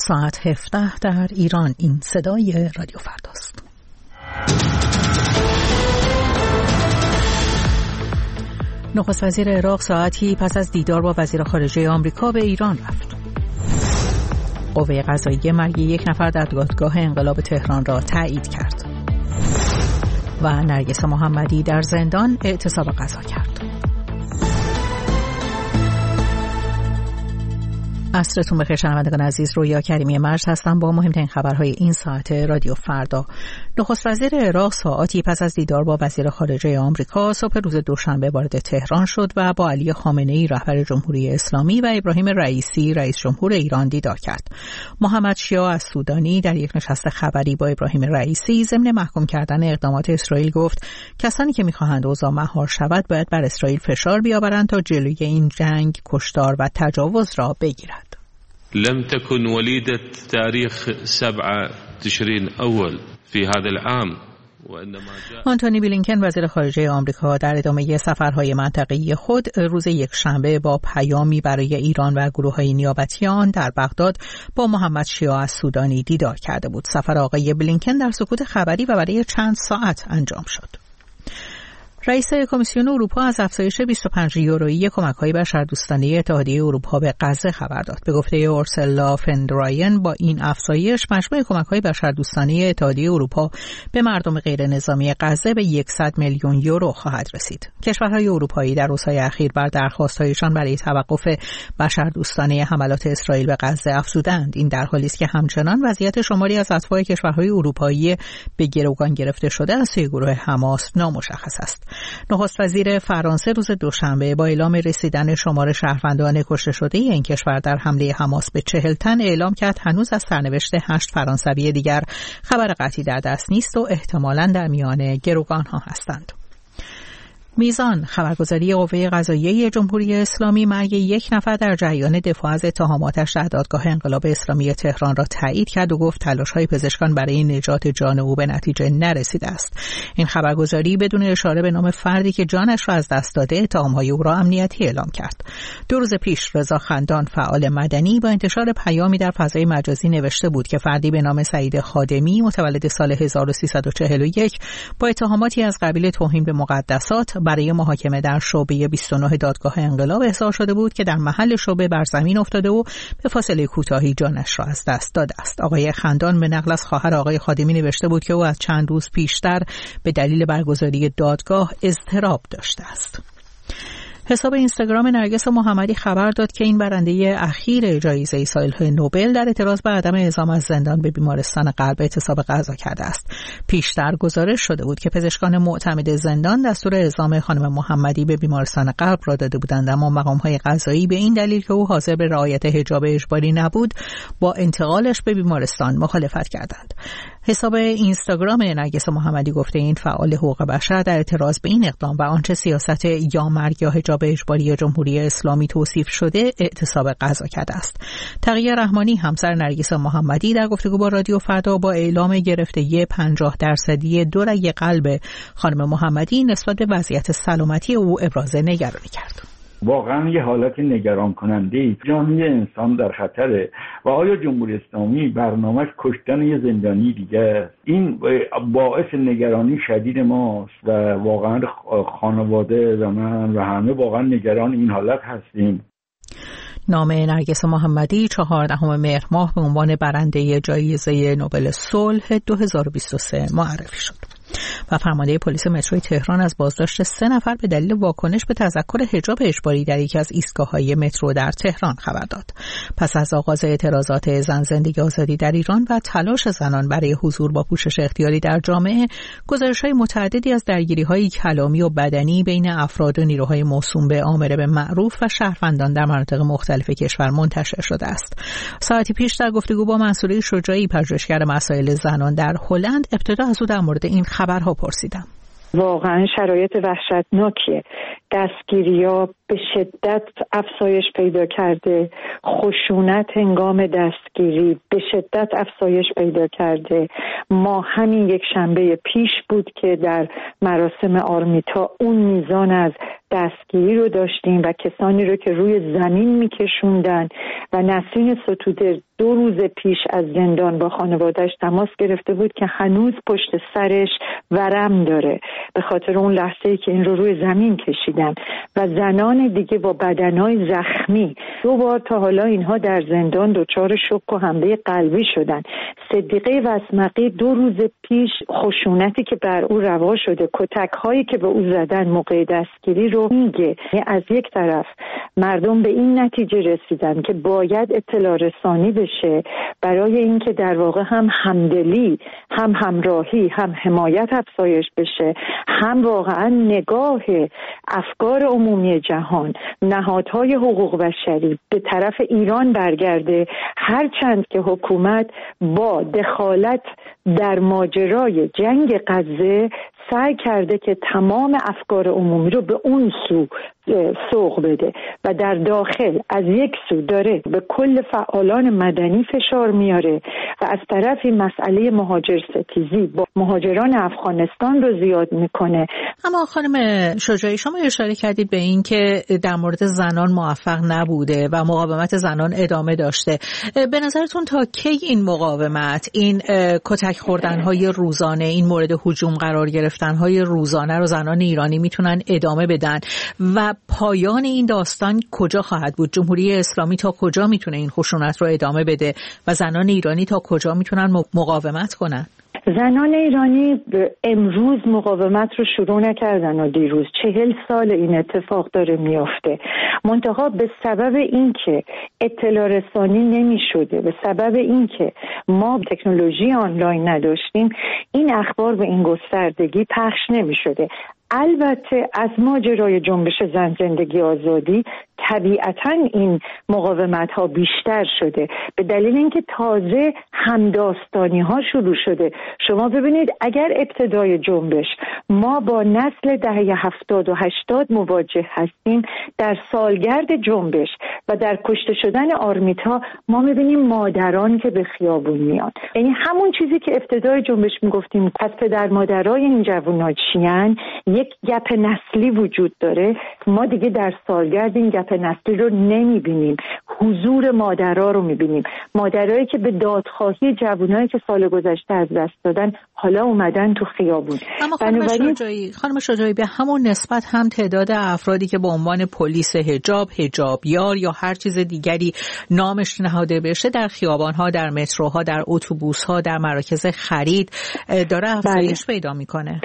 ساعت 17 در ایران. این صدای رادیو فرداست. نخست وزیر عراق ساعتی پس از دیدار با وزیر خارجه آمریکا به ایران رفت. قوه قضاییه مرگ یک نفر در دادگاه انقلاب تهران را تایید کرد. و نرگس محمدی در زندان اعتصاب غذا کرد. عصرتون بخیر شنوندگان عزیز، رویا کریمی مرز هستم با مهمترین خبرهای این ساعت رادیو فردا. نخست وزیر عراق ساعاتی پس از دیدار با وزیر خارجه آمریکا صبح روز دوشنبه وارد تهران شد و با علی خامنه‌ای رهبر جمهوری اسلامی و ابراهیم رئیسی رئیس جمهور ایران دیدار کرد. محمد شیعه السودانی در یک نشست خبری با ابراهیم رئیسی ضمن محکوم کردن اقدامات اسرائیل گفت کسانی که می‌خواهند اوضاع مهار شود باید بر اسرائیل فشار بیاورند تا جلوی این جنگ، کشتار و تجاوز را بگیرد. لم تكن وليدة تاريخ 7 تشرين أول في هذا العام. آنتونی بلینکن وزیر خارجه آمریکا در ادامه سفرهای منطقه‌ای خود روز یکشنبه با پیامی برای ایران و گروه‌های نیابتی آن در بغداد با محمد شیعه السودانی دیدار کرده بود. سفر آقای بلینکن در سکوت خبری و برای چند ساعت انجام شد. رئیس کمیسیون اروپا از افزایش 25 یورویی کمک‌های بشردوستانه اتحادیه اروپا به غزه خبر داد. به گفته اورسولا فون در لاین با این افزایش مجموع کمک‌های بشردوستانه اتحادیه اروپا به مردم غیر نظامی غزه به 100 میلیون یورو خواهد رسید. کشورهای اروپایی در روزهای اخیر بر درخواست‌هایشان برای توقف بشردوستانه حملات اسرائیل به غزه افزودند. این در حالی است که همچنان وضعیت شماری از اتباع کشورهای اروپایی به گروگان گرفته شده از سوی گروه حماس نامشخص است. نخست وزیر فرانسه روز دوشنبه با اعلام رسیدن شمار شهروندان کشته شده این کشور در حمله حماس به 40 تن اعلام کرد هنوز از سرنوشت 8 فرانسوی دیگر خبر قطعی در دست نیست و احتمالاً در میان گروگان‌ها هستند. میزان خبرگزاری قوه قضاییه جمهوری اسلامی مرگ یک نفر در جریان دفاع از اتهاماتش در دادگاه انقلاب اسلامی تهران را تایید کرد و گفت تلاش‌های پزشکان برای نجات جان او به نتیجه نرسیده است. این خبرگزاری بدون اشاره به نام فردی که جانش را از دست داده اتهام‌های او را امنیتی اعلام کرد. 2 روز پیش رضا خندان فعال مدنی با انتشار پیامی در فضای مجازی نوشته بود که فردی به نام سعید خادمی متولد سال 1341 با اتهاماتی از قبیل توهین به مقدسات برای محاکمه در شعبه 29 دادگاه انقلاب احضار شده بود که در محل شعبه بر زمین افتاده و به فاصله کوتاهی جانش را از دست داده است. آقای خندان به نقل از خواهر آقای خادمی نوشته بود که او از چند روز پیشتر به دلیل برگزاری دادگاه اضطراب داشته است. حساب اینستاگرام نرگس محمدی خبر داد که این برنده اخیر جایزه صلح نوبل در اعتراض به عدم اعزام از زندان به بیمارستان قلب اعتصاب غذا کرده است. پیشتر گزارش شده بود که پزشکان معتمد زندان دستور اعزام خانم محمدی به بیمارستان قلب را داده بودند، اما مقام‌های قضایی به این دلیل که او حاضر به رعایت حجاب اجباری نبود با انتقالش به بیمارستان مخالفت کردند. حساب اینستاگرام نرگس محمدی گفته این فعال حقوق بشر در اعتراض به این اقدام و آنچه سیاست یا مرگ یا حجاب اجباری جمهوری اسلامی توصیف شده اعتصاب غذا کرده است. تقیه رحمانی همسر نرگس محمدی در گفتگو با رادیو فردا با اعلام گرفتگی 50% 2 رگ قلب خانم محمدی نسبت به وضعیت سلامتی او ابراز نگرانی کرد. واقعا یه حالت نگران کننده، جان انسان در خطره و آیا جمهوری اسلامی برنامه‌اش کشتن یه زندانی دیگه است؟ این باعث نگرانی شدید ماست و واقعا خانواده و من و همه واقعا نگران این حالت هستیم. نام نرگس محمدی 14 مهر ماه به عنوان برنده جایزه نوبل صلح 2023 معرفی شد. و فرمانده پلیس مترو تهران از بازداشت 3 نفر به دلیل واکنش به تذکر حجاب اجباری در یکی از ایستگاه‌های مترو در تهران خبر داد. پس از آغاز اعتراضات زن زندگی آزادی در ایران و تلاش زنان برای حضور با پوشش اختیاری در جامعه، گزارش‌های متعددی از درگیری‌های کلامی و بدنی بین افراد و نیروهای موسوم به آمر بالمعروف و شهروندان در مناطق مختلف کشور منتشر شده است. ساعتی پیش در گفتگو با منصوره شجاعی، پژوهشگر مسائل زنان در هلند، ابتدا از او در مورد این خبرها پرسیدم. واقعا شرایط وحشتناکیه. دستگیری‌ها به شدت افزایش پیدا کرده، خشونت هنگام دستگیری به شدت افزایش پیدا کرده. ما همین یک شنبه پیش بود که در مراسم آرمیتا اون میزان از دستگیری رو داشتیم و کسانی رو که روی زمین میکشوندن و نسرین ستوده 2 روز پیش از زندان با خانواده‌اش تماس گرفته بود که هنوز پشت سرش ورم داره به خاطر اون لحظه‌ای که این رو روی زمین کشیدن و زنان دیگه با بدنهای زخمی 2 بار تا حالا اینها در زندان دچار شوک و حمله قلبی شدن. صدیقه وسمقی 2 روز پیش خشونتی که بر او روا شده، کتک‌هایی که به او زدن موقع دستگیری رو میگه. از یک طرف مردم به این نتیجه رسیدن که باید اطلاع رسانی بشه برای اینکه در واقع هم همدلی، هم همراهی، هم حمایت افزایش بشه، هم واقعا نگاه افکار عمومی جهان، نهادهای حقوق بشری به طرف ایران برگرده، هرچند که حکومت با دخالت در ماجرای جنگ غزه سعی کرده که تمام افکار عمومی رو به اون سو سوق بده و در داخل از یک سو داره به کل فعالان مدنی فشار میاره و از طرفی مسئله مهاجر ستیزی با مهاجران افغانستان رو زیاد میکنه. اما خانم شجاعی، شما اشاره کردید به این که در مورد زنان موفق نبوده و مقاومت زنان ادامه داشته. به نظرتون تا کی این مقاومت، این کتک خوردن‌های روزانه، این مورد هجوم قرار گرفتن‌های روزانه رو زنان ایرانی میتونن ادامه بدن و پایان این داستان کجا خواهد بود؟ جمهوری اسلامی تا کجا میتونه این خشونت رو ادامه بده و زنان ایرانی تا کجا میتونن مقاومت کنن؟ زنان ایرانی امروز مقاومت رو شروع نکردن و دیروز 40 سال این اتفاق داره میافته. منتها به سبب اینکه اطلاع رسانی نمی شده، به سبب اینکه ما تکنولوژی آنلاین نداشتیم، این اخبار به این گستردگی پخش نمی شده. البته از ماجرای جنبش زن زندگی آزادی طبیعتاً این مقاومت ها بیشتر شده به دلیل اینکه تازه همداستانی ها شروع شده. شما ببینید اگر ابتدای جنبش ما با نسل دهه 70 و 80 مواجه هستیم، در سالگرد جنبش و در کشته شدن آرمیتا ما میبینیم مادران که به خیابون میان. یعنی همون چیزی که ابتدای جنبش میگفتیم پس پدر مادرای این جوونا چیان، یک گپ نسلی وجود داره. ما دیگه در سالگرد این گپ نسلی رو نمیبینیم، حضور مادرها رو میبینیم، مادرایی که به دادخواهی جوانایی که سال گذشته از دست دادن حالا اومدن تو خیابون. اما خانم شجاعی به همون نسبت هم تعداد افرادی که به عنوان پلیس حجاب، حجابیار یا هر چیز دیگری نامش نهاده بشه در خیابان‌ها، در متروها، در اتوبوس‌ها، در مراکز خرید داره افزایش پیدا میکنه.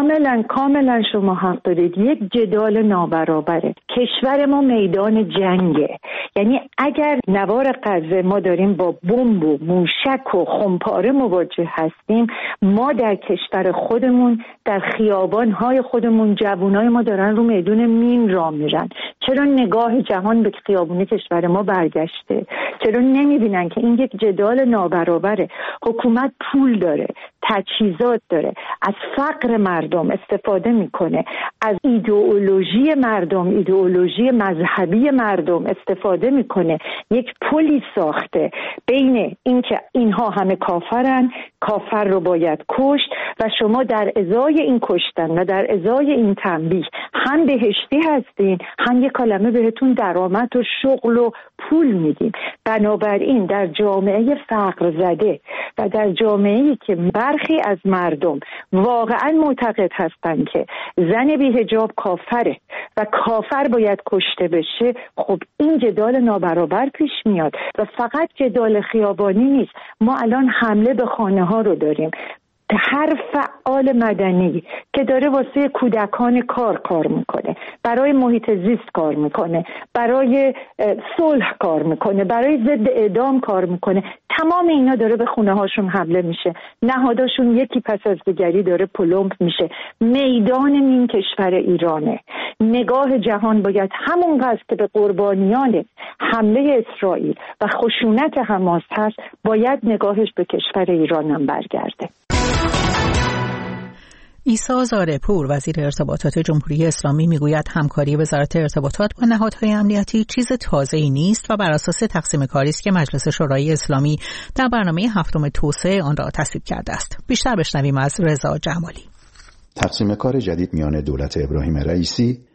کاملا شما حق دارید. یک جدال نابرابره. کشور ما میدان جنگه. یعنی اگر نوار غزه ما داریم با بمب و موشک و خمپاره مواجه هستیم، ما در کشور خودمون، در خیابان‌های خودمون، جوانای ما دارن رو میدون مین راه میرن. چرا نگاه جهان به خیابون کشور ما برگشته؟ چرا نمیبینن که این یک جدال نابرابره؟ حکومت پول داره، تجهیزات داره، از فقر مردم استفاده میکنه، از ایدئولوژی مردم، ایدئولوژی مذهبی مردم استفاده میکنه، یک پلی ساخته بین اینکه اینها همه کافرن، کافر رو باید کشت و شما در ازای این کشتن و در ازای این تنبیه هم بهشتی هستین، هم یک کلمه بهتون درآمد و شغل و پول میدیم. بنابراین در جامعه فقر زده و در جامعه‌ای که برخی از مردم واقعا معتقد هستند که زن بی حجاب کافره و کافر باید کشته بشه، خب این جدال نابرابر پیش میاد و فقط جدال خیابانی نیست. ما الان حمله به خانه ها رو داریم. هر فعال مدنی که داره واسه کودکان کار میکنه، برای محیط زیست کار میکنه، برای صلح کار میکنه، برای ضد اعدام کار میکنه، تمام اینا داره به خونه هاشون حمله میشه، نهاداشون یکی پس از دیگری داره پلمپ میشه. میدان این کشور ایرانه. نگاه جهان باید همون قدر که به قربانیان حمله اسرائیل و خشونت حماس هست، باید نگاهش به کشور ایران هم برگرده. عیسی زارعپور وزیر ارتباطات جمهوری اسلامی میگوید همکاری وزارت ارتباطات با نهادهای امنیتی چیز تازه‌ای نیست و بر اساس تقسیم کاری است که مجلس شورای اسلامی در برنامه هفتم توسعه آن را تصویب کرده است. بیشتر بشنویم از رضا جمالی. تقسیم کار جدید میان دولت ابراهیم رئیسی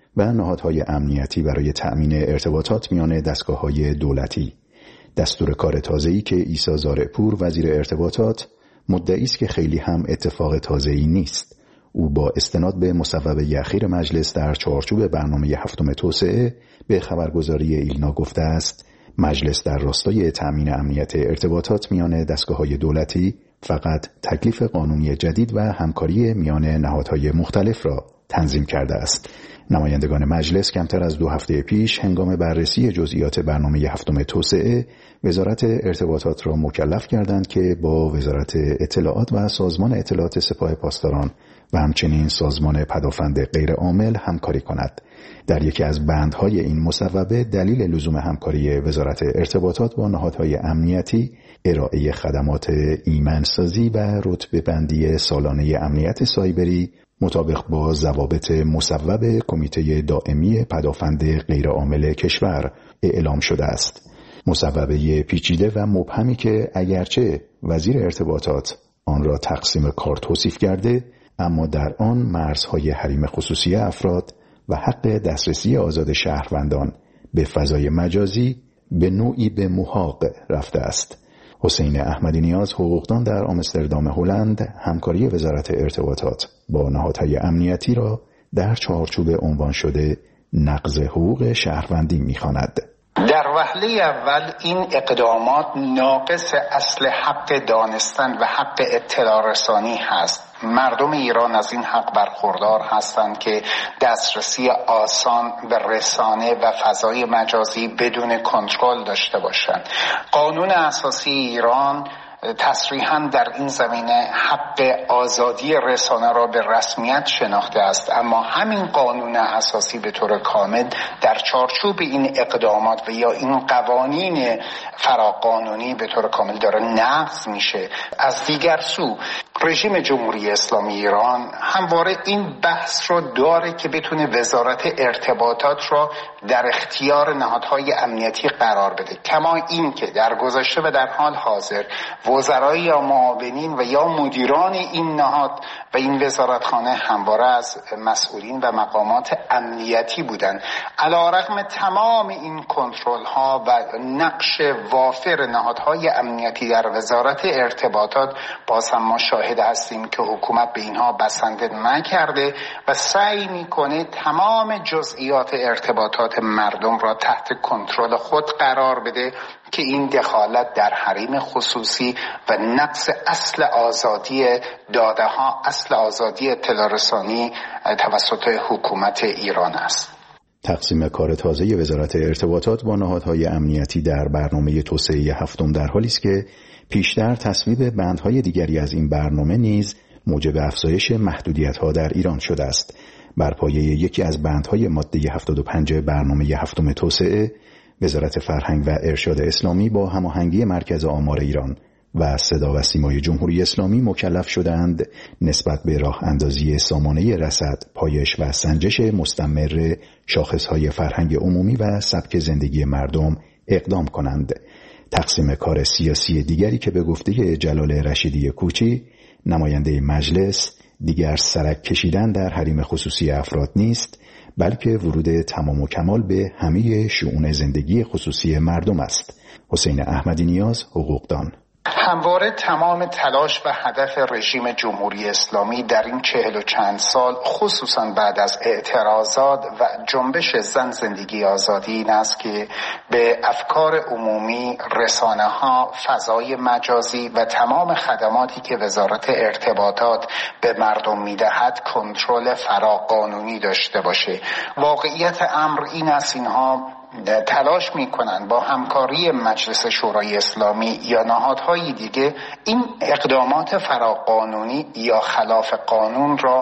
و نهادهای امنیتی برای تأمین ارتباطات میان دستگاه‌های دولتی. دستور کار تازه‌ای که عیسی زارعپور وزیر ارتباطات مدعی است که خیلی هم اتفاق تازه‌ای نیست. او با استناد به مصوبه اخیر مجلس در چارچوب برنامه هفتم توسعه به خبرگزاری ایلنا گفته است مجلس در راستای تأمین امنیت ارتباطات میان دستگاه‌های دولتی فقط تکلیف قانونی جدید و همکاری میان نهادهای مختلف را تنظیم کرده است. نمایندگان مجلس کمتر از 2 هفته پیش هنگام بررسی جزئیات برنامه هفتم توسعه وزارت ارتباطات را مکلف کردند که با وزارت اطلاعات و سازمان اطلاعات سپاه پاسداران و همچنین سازمان پدافند غیرعامل همکاری کند. در یکی از بندهای این مصوبه دلیل لزوم همکاری وزارت ارتباطات با نهادهای امنیتی ارائه خدمات ایمن‌سازی و رتبه بندی سالانه امنیت سایبری مطابق با ضوابط مصوب کمیته دائمی پدافند غیرعامل کشور اعلام شده است. مصوبه پیچیده و مبهمی که اگرچه وزیر ارتباطات آن را تقسیم کار توصیف کرده، اما در آن مرزهای حریم خصوصی افراد و حق دسترسی آزاد شهروندان به فضای مجازی به نوعی به محاق رفته است. حسین احمدی نیاز، حقوقدان در آمستردام هلند، همکاری وزارت ارتباطات با نهادهای امنیتی را در چارچوب عنوان شده نقض حقوق شهروندی می‌خواند. در وهله اول این اقدامات ناقص اصل حق دانستن و حق اطلاع رسانی هست. مردم ایران از این حق برخوردار هستند که دسترسی آسان به رسانه و فضای مجازی بدون کنترل داشته باشند. قانون اساسی ایران تصریحاً در این زمینه حق آزادی رسانه را به رسمیت شناخته است، اما همین قانون اساسی به طور کامل در چارچوب این اقدامات و یا این قوانین فراقانونی به طور کامل داره نقض میشه. از دیگر سو رژیم جمهوری اسلامی ایران همواره این بحث رو داره که بتونه وزارت ارتباطات را در اختیار نهادهای امنیتی قرار بده، کما این که در گذشته و در حال حاضر وزرای یا معاونین و یا مدیران این نهاد و این وزارتخانه همواره از مسئولین و مقامات امنیتی بودند. علیرغم تمام این کنترل ها و نقش وافر نهادهای امنیتی در وزارت ارتباطات، باز هم ما شاهد هستیم که حکومت به اینها بسنده نکرده و سعی میکنه تمام جزئیات ارتباطات مردم را تحت کنترل خود قرار بده که این دخالت در حریم خصوصی و نقض اصل آزادی داده ها، اصل آزادی اطلاع رسانی توسط حکومت ایران است. تقسیم کار تازه وزارت ارتباطات با نهادهای امنیتی در برنامه توسعه هفتم در حالی است که پیشتر تصویب بندهای دیگری از این برنامه نیز موجب افزایش محدودیت‌ها در ایران شده است. بر پایه یکی از بندهای ماده 75 برنامه هفتم توسعه، وزارت فرهنگ و ارشاد اسلامی با هماهنگی مرکز آمار ایران و صدا و سیمای جمهوری اسلامی مکلف شدند نسبت به راه اندازی سامانه رصد، پایش و سنجش مستمر شاخصهای فرهنگ عمومی و سبک زندگی مردم اقدام کنند. تقسیم کار سیاسی دیگری که به گفته جلال رشیدی کوچی، نماینده مجلس، دیگر سرک کشیدن در حریم خصوصی افراد نیست، بلکه ورود تمام و کمال به همه شئون زندگی خصوصی مردم است. حسین احمدی نیاز، حقوقدان. همواره تمام تلاش و هدف رژیم جمهوری اسلامی در این 40 و چند سال، خصوصا بعد از اعتراضات و جنبش زن زندگی آزادی، این است که به افکار عمومی، رسانه ها، فضای مجازی و تمام خدماتی که وزارت ارتباطات به مردم میدهد کنترل فراقانونی داشته باشه. واقعیت امر این است اینها تلاش میکنن با همکاری مجلس شورای اسلامی یا نهادهای دیگه این اقدامات فراقانونی یا خلاف قانون را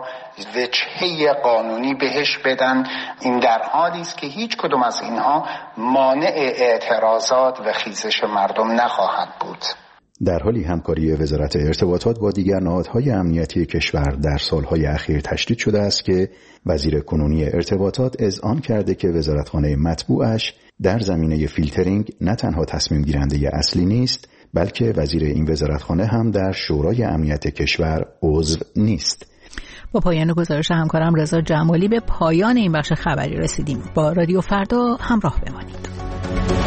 وجهه قانونی بهش بدن. این در حالی است که هیچ کدوم از اینها مانع اعتراضات و خیزش مردم نخواهد بود. در حالی همکاری وزارت ارتباطات با دیگر نهادهای امنیتی کشور در سالهای اخیر تشدید شده است که وزیر کنونی ارتباطات اذعان کرده که وزارتخانه مطبوعش در زمینه فیلترینگ نه تنها تصمیم گیرنده اصلی نیست، بلکه وزیر این وزارتخانه هم در شورای امنیت کشور عضو نیست. با پایان گزارش همکارم رضا جمالی به پایان این بخش خبری رسیدیم. با رادیو فردا همراه بمانید.